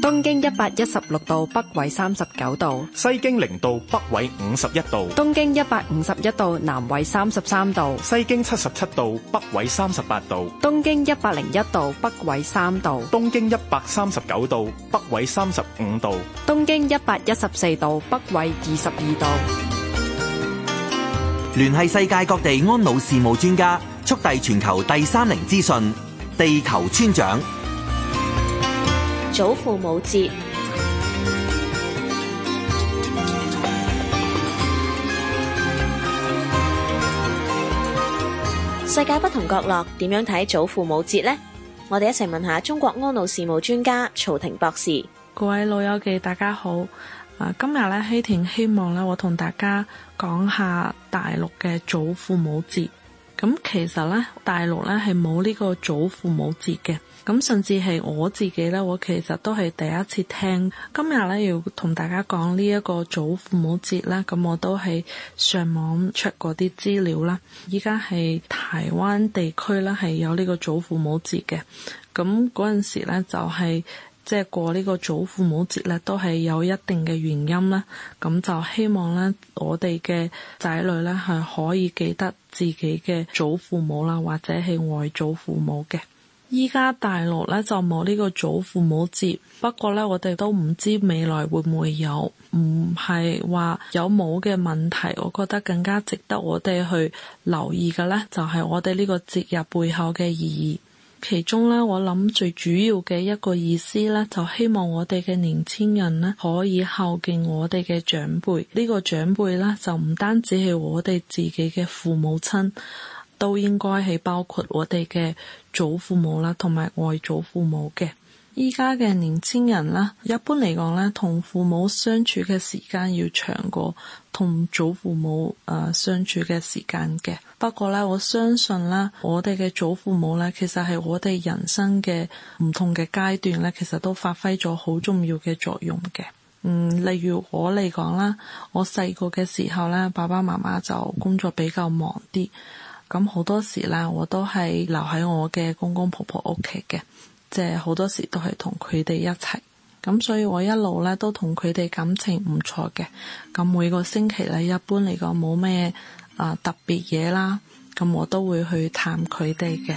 東經116度，北緯39度； 西經0度，北緯51度； 東經151度，南緯33度； 西經77度，北緯38度； 東經101度，北緯3度； 東經139度，北緯35度； 東經114度，北緯22度。 聯繫世界各地安老事務專家，速遞全球第30資訊，地球村長。 祖父母節，世界不同角落點樣睇祖父母節呢？我哋一齊問下中國安老事務專家曹婷博士。 各位老友記大家好，今日咧希婷希望咧我同大家講下大陸嘅祖父母節。咁其實咧大陸咧係冇呢個祖父母節嘅，咁甚至係我自己咧，我其實都係第一次聽。今日咧要同大家講呢一個祖父母節啦，咁我都係上網 check 過啲資料啦。依家係台灣地區咧係有呢個祖父母節嘅，咁嗰陣時咧就係即係過呢個祖父母節咧，都係有一定嘅原因啦。咁就希望咧，我哋嘅仔女咧係可以記得自己嘅祖父母啦，或者係外祖父母嘅。依家大陸咧就冇呢個祖父母節，不過咧我哋都唔知未來會唔會有，唔係話有冇嘅問題。我覺得更加值得我哋去留意嘅咧，就係我哋呢個節日背後嘅意義。其中咧，我諗最主要嘅一個意思咧，就希望我哋嘅年輕人咧可以孝敬我哋嘅長輩。呢個長輩咧就唔單止係我哋自己嘅父母親，都應該係包括我哋嘅祖父母啦，同埋外祖父母嘅。依家嘅年輕人啦，一般嚟講咧，同父母相處嘅時間要長過同祖父母相處嘅時間嘅。不過咧，我相信咧，我哋嘅祖父母咧，其實係我哋人生嘅唔同嘅階段咧，其實都發揮咗好重要嘅作用嘅。例如我嚟講啦，我細個嘅時候咧，爸爸媽媽就工作比較忙啲，咁好多時咧，我都係留喺我嘅公公婆婆屋企嘅。即係好多時都係同佢哋一齊，咁所以我一路咧都同佢哋感情唔錯嘅。咁每個星期咧，一般嚟講冇咩特別嘢啦，咁我都會去探佢哋嘅。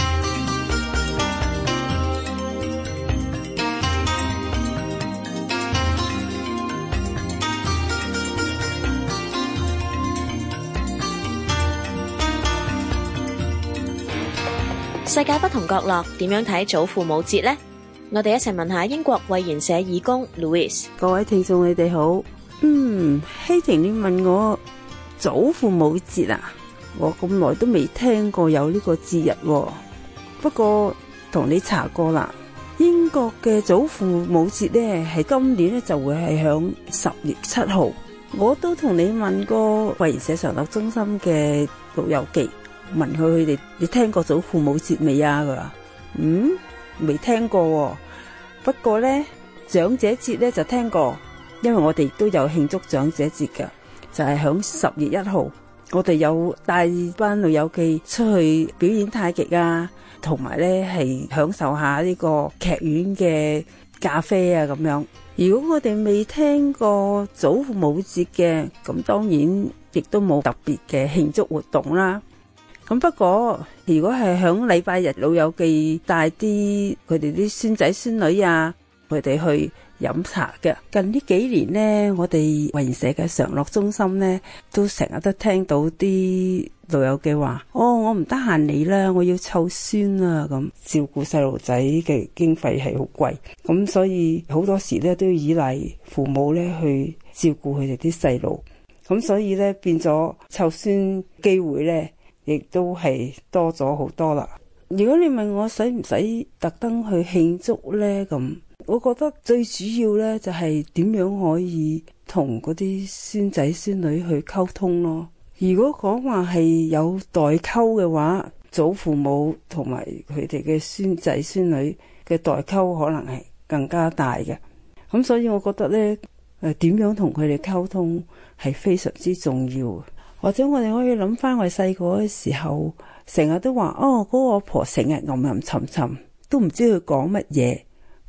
世界不同角落點樣睇祖父母節呢？我哋一齊問下英國衛研社義工 Louis。 各位聽眾你哋好。希婷，你問我祖父母節啊，我咁耐都未聽過有呢個節日喎。不過同你查過啦，英國嘅祖父母節呢係今年呢就會係響10月7號。我都同你問過衛研社常樂中心嘅老友記，問佢哋你聽過祖父母節未啊？佢話未聽過喎。不過呢，長者節呢就聽過，因為我哋都有慶祝長者節㗎，就係響10月1號，我哋有帶班老友記出去表演太極啊，同埋呢係享受下呢個劇院嘅咖啡啊咁樣。如果我哋未聽過祖父母節嘅，咁當然亦都冇特別嘅慶祝活動啦。咁不過如果係響禮拜日，老友記帶啲佢哋啲孫仔孫女啊，佢哋去飲茶嘅。近呢幾年呢，我哋衛研社嘅常樂中心呢，都成日都聽到啲老友記話，我唔得閒嚟啦，我要湊孫啊，咁照顧細路仔嘅經費係好貴，咁所以好多時呢都要依賴父母呢去照顧佢哋啲細路，咁所以呢變咗湊孫機會呢亦都係多咗好多啦。如果你問我使唔使特登去慶祝呢，咁我覺得最主要呢就係點樣可以同嗰啲孫仔孫女去溝通咯。如果講話係有代溝嘅話，祖父母同埋佢哋嘅孫仔孫女嘅代溝可能係更加大嘅。咁所以我覺得呢，點樣同佢哋溝通係非常之重要。或者我哋可以諗翻我細個嘅時候，成日都話嗰個婆成日吟吟沉沉，都唔知佢講乜嘢。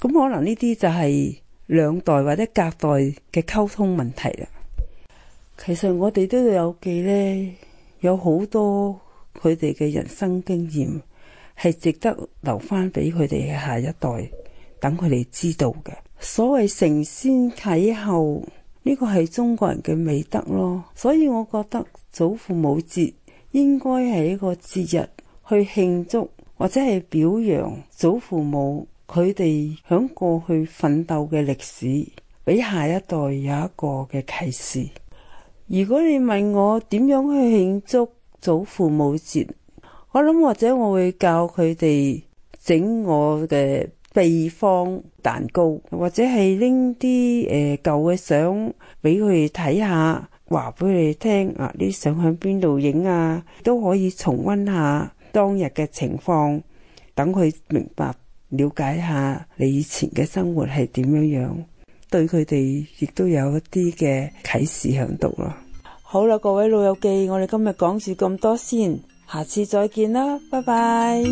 咁可能呢啲就係兩代或者隔代嘅溝通問題啦。其實我哋都有記呢，有好多佢哋嘅人生經驗係值得留翻俾佢哋嘅下一代，等佢哋知道嘅。所謂承先啟後，呢個係中國人嘅美德咯。所以我覺得祖父母節應該係一個節日去慶祝或者係表揚祖父母佢哋響過去奮鬥嘅歷史，俾下一代有一個嘅啟示。如果你問我點樣去慶祝祖父母節，我諗或者我會教佢哋整我嘅秘方蛋糕，或者係拎啲舊嘅相俾佢哋睇下，話俾佢哋聽啊，啲相喺邊度影啊，都可以重溫下當日嘅情況，等佢明白了解下你以前嘅生活係點樣樣，對佢哋亦都有一啲嘅啟示喺度咯。好啦，各位老友記，我哋今日講住咁多先，下次再見啦，拜拜。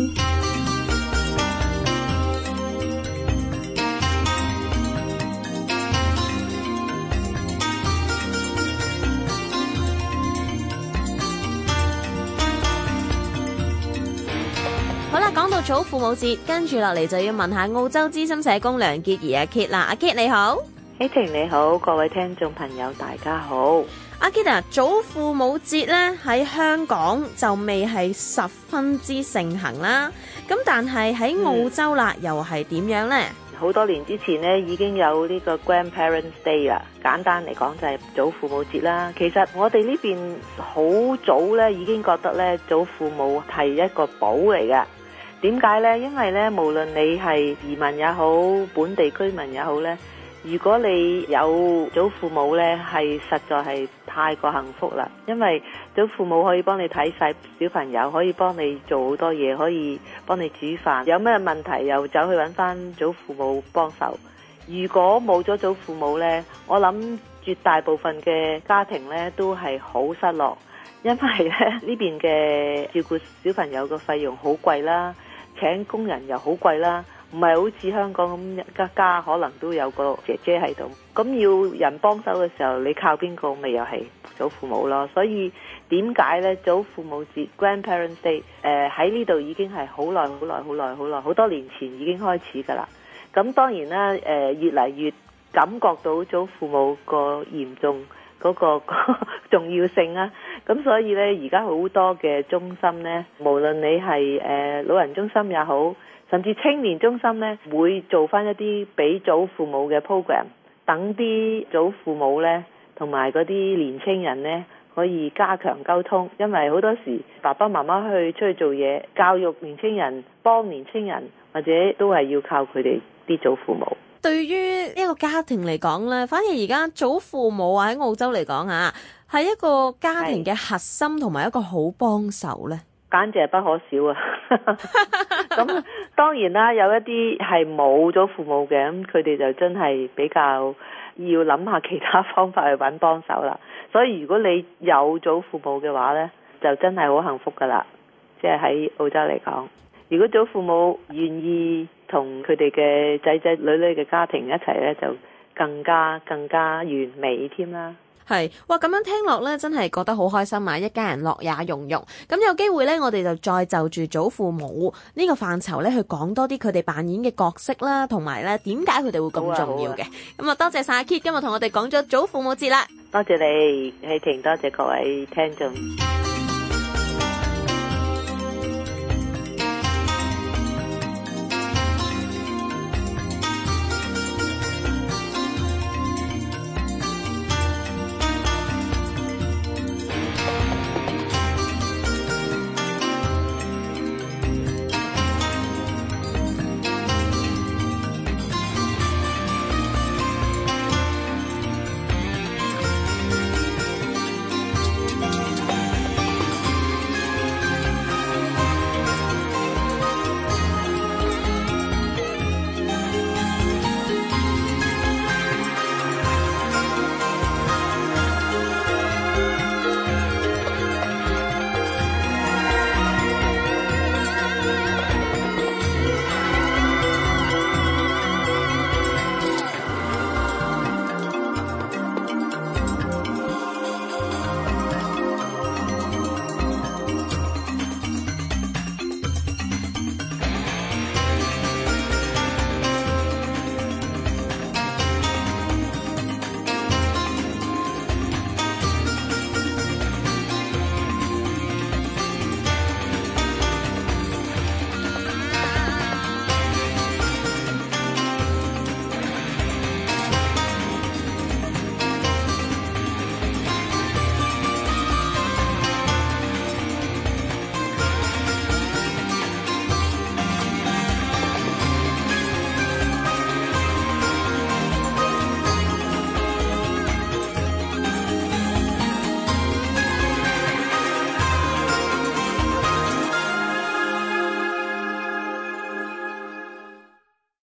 好啦，講到祖父母節，跟住落嚟就要問下澳洲資深社工梁潔儀阿 Kit 啦。阿 Kit 你好。 希婷你好，各位聽眾朋友大家好。 阿 Kit 啊，祖父母節咧喺香港就未係十分之盛行啦，咁但係喺澳洲啦，又係點樣呢？ 好多年之前呢，已經有呢個 Grandparents Day 啦，簡單嚟講就係祖父母節啦。其實我哋呢邊好早咧已經覺得咧祖父母係一個寶嚟嘅。點解呢？因為咧無論你係移民也好，本地居民也好咧，如果你有祖父母呢，係實在係太過幸福啦。因為祖父母可以幫你睇晒小朋友，可以幫你做好多嘢，可以幫你煮飯，有咩問題又走去揾翻祖父母幫手。如果冇咗祖父母呢，我諗絕大部分嘅家庭呢都係好失落，因為呢邊嘅照顧小朋友嘅費用好貴啦，請工人又好貴啦。唔係好似香港咁一家可能都有個姐姐喺度，咁要人幫手嘅時候，你靠邊個？咪又係祖父母咯。所以點解呢？祖父母節 Grandparents Day 喺呢度已經係好多年前已經開始㗎啦。咁當然啦，越嚟越感覺到祖父母個嚴重嗰個重要性啊。咁所以呢，而家好多嘅中心呢，無論你係老人中心也好，甚至青年中心呢，會做翻一啲俾祖父母嘅 program， 等啲祖父母呢同埋嗰啲年青人呢可以加強溝通，因為好多時爸爸媽媽出去做嘢，教育年青人，幫年青人，或者都係要靠佢哋啲祖父母。 對於一個家庭嚟講呢，反而而家祖父母喺澳洲嚟講啊，係一個家庭嘅核心同埋一個好幫手呢， 簡直係不可少啊！咁當然啦，有一啲係冇咗父母嘅，咁佢哋就真係比較要諗下其他方法去揾幫手啦。所以如果你有祖父母嘅話呢，就真係好幸福噶啦。即係喺澳洲嚟講，如果祖父母願意同佢哋嘅仔仔女女嘅家庭一齊呢，就更加完美添啦。 係，哇！咁樣聽落咧，真係覺得好開心啊！一家人樂也融融。咁有機會咧，我哋就再就住祖父母呢個範疇咧，去講多啲佢哋扮演嘅角色啦，同埋咧點解佢哋會咁重要嘅。咁啊，多謝晒阿 Kit 今日同我哋講咗祖父母節啦。 多謝你，希婷，多謝各位聽眾。